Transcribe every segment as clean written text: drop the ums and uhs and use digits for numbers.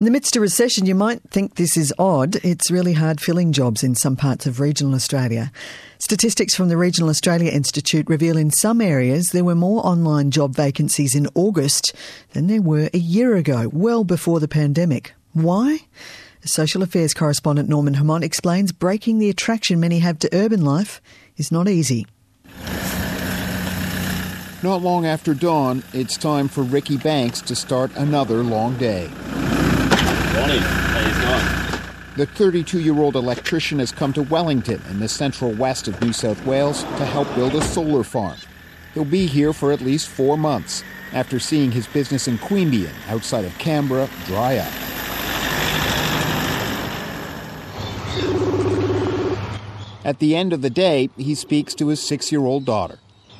In the midst of recession, you might think this is odd. It's really hard filling jobs in some parts of regional Australia. Statistics from the Regional Australia Institute reveal in some areas there were more online job vacancies in August than there were a year ago, well before the pandemic. Why? Social Affairs correspondent Norman Hammond explains breaking the attraction many have to urban life is not easy. Not long after dawn, it's time for Ricky Banks to start another long day. Morning. How you going? The 32-year-old electrician has come to Wellington in the central west of New South Wales to help build a solar farm. He'll be here for at least 4 months after seeing his business in Queanbeyan, outside of Canberra, dry up. At the end of the day, he speaks to his 6-year-old daughter.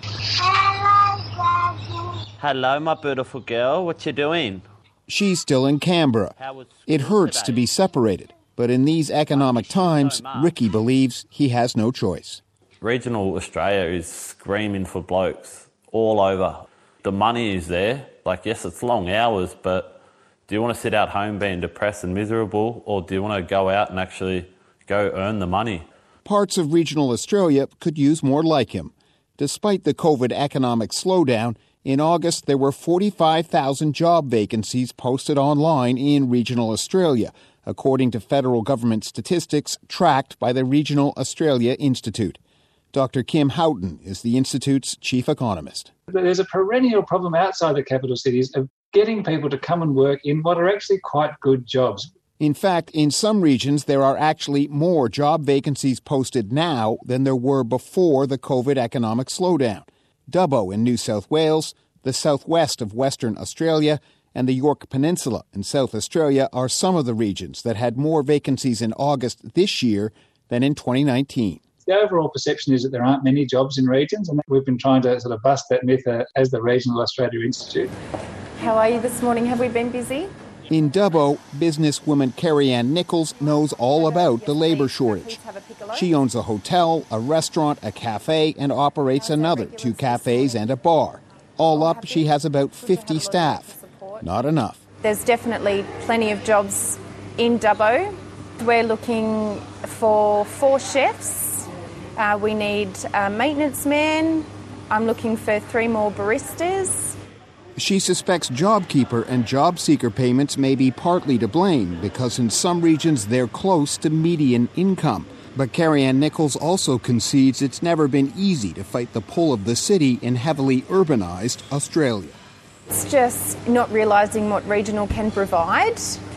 Hello, my beautiful girl. What you doing? She's still in Canberra. It hurts to be separated, but in these economic times, Ricky believes he has no choice. Regional Australia is screaming for blokes all over. The money is there. Yes, it's long hours, but do you want to sit at home being depressed and miserable, or do you want to go out and actually go earn the money? Parts of regional Australia could use more like him. Despite the COVID economic slowdown, in August, there were 45,000 job vacancies posted online in regional Australia, according to federal government statistics tracked by the Regional Australia Institute. Dr. Kim Houghton is the Institute's chief economist. There's a perennial problem outside the capital cities of getting people to come and work in what are actually quite good jobs. In fact, in some regions, there are actually more job vacancies posted now than there were before the COVID economic slowdown. Dubbo in New South Wales, the southwest of Western Australia, and the Yorke Peninsula in South Australia are some of the regions that had more vacancies in August this year than in 2019. The overall perception is that there aren't many jobs in regions, and we've been trying to sort of bust that myth as the Regional Australia Institute. How are you this morning? Have we been busy? In Dubbo, businesswoman Carrie-Ann Nichols knows all about the labour shortage. She owns a hotel, a restaurant, a cafe, and operates another 2 cafes and a bar. All up, she has about 50 staff. Not enough. There's definitely plenty of jobs in Dubbo. We're looking for 4 chefs. We need a maintenance man. I'm looking for 3 more baristas. She suspects JobKeeper and JobSeeker payments may be partly to blame because in some regions they're close to median income. But Carrie-Ann Nichols also concedes it's never been easy to fight the pull of the city in heavily urbanised Australia. It's just not realising what regional can provide.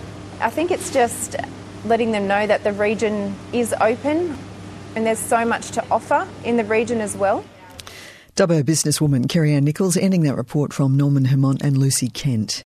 I think it's just letting them know that the region is open and there's so much to offer in the region as well. Dubbo businesswoman Carrie-Ann Nichols ending that report from Norman Hammond and Lucy Kent.